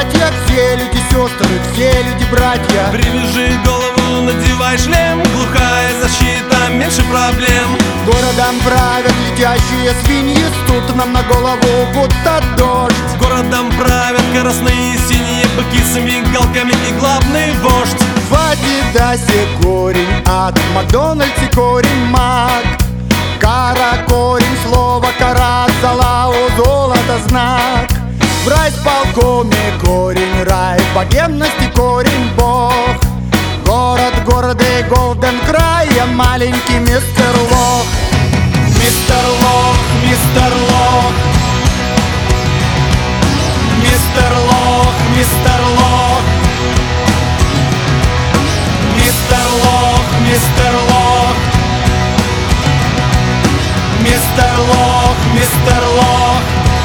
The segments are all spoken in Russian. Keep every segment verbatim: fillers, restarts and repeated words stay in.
братья, все люди сестры, все люди братья. Привяжи голову, надевай шлем, глухая защита, меньше проблем. Городом правят летящие свиньи, стут нам на голову будто дождь. Городом правят красные и синие быки с мигалками и главный вождь. В Адидасе корень ад, в Макдональдсе корень маг. Кара корень, слово кара, залау золото знак. В райсполкоме корень рай, в богемности корень бог. Город гордый, голден край, я маленький мистер Лох. Мистер Лох, мистер Лох. Мистер Лох, мистер Лох. Мистер Лох, мистер Лох. Мистер Лох, мистер Лох.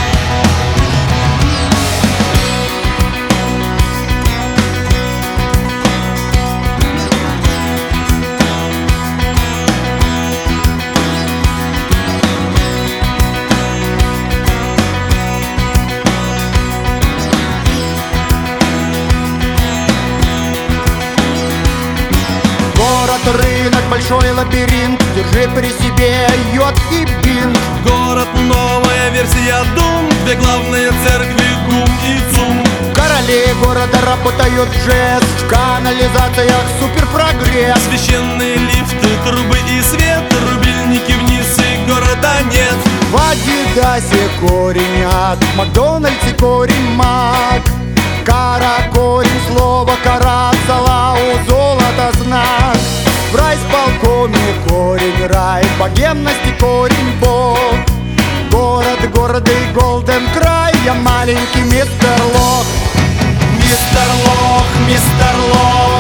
Рынок, большой лабиринт, держи при себе йод и бинт. Город, новая версия Дум, две главные церкви, Гум и Цум. Короли города работают жест, в канализациях суперпрогресс. Священные лифты, трубы и свет, рубильники вниз и города нет. В Адидасе корень ад, в Макдональдсе корень маг. Кара корень, слово кара, салау золото знак. В райсполкоме корень рай, в богемности корень бог. Город гордый, голден край, я маленький мистер Лох. Мистер Лох, мистер Лох.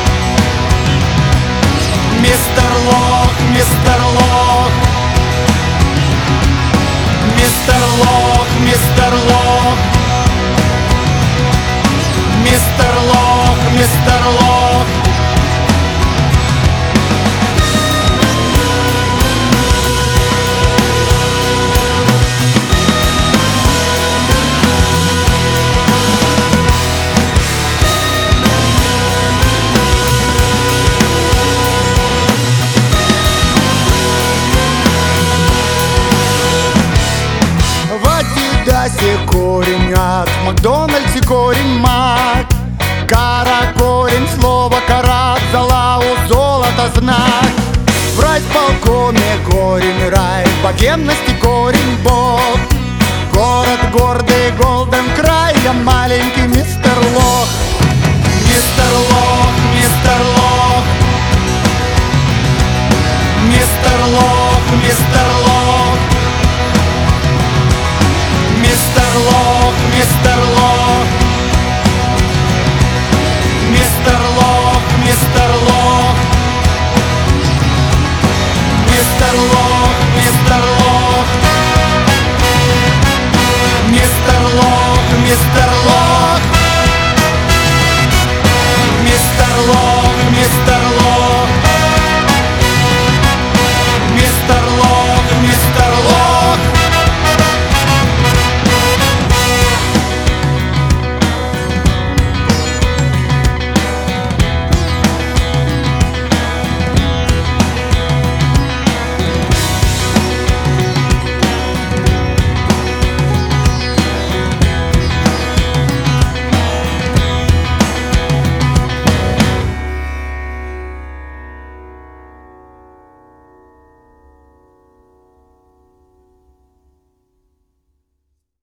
Мистер Лох, мистер Лох. Мистер Лох, мистер Лох. Мистер Лох, мистер Лох. В Адидасе корень ад, в Макдональдсе корень маг. Кара корень, слово кара, залау золото знак. В райсполкоме корень рай, в богемности корень бог. Город гордый, голден край, я маленький мистер Лох.